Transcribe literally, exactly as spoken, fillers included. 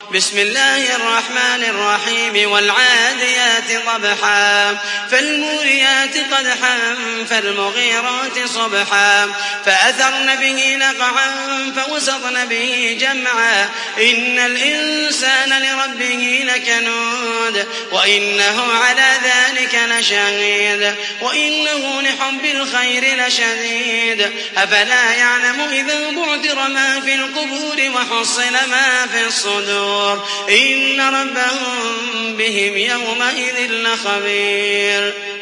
بسم الله الرحمن الرحيم والعاديات ضبحا فالموريات قدحا فالمغيرات صبحا فأثرن به نقعا فوسطن به جمعا إن الإنسان لربه لكنود وإنه على ذلك لشهيد وإنه لحب الخير لشديد أفلا يعلم إذا بعثر ما في القبور وحصل ما في الصدور إن ربهم بهم يومئذ لخبير.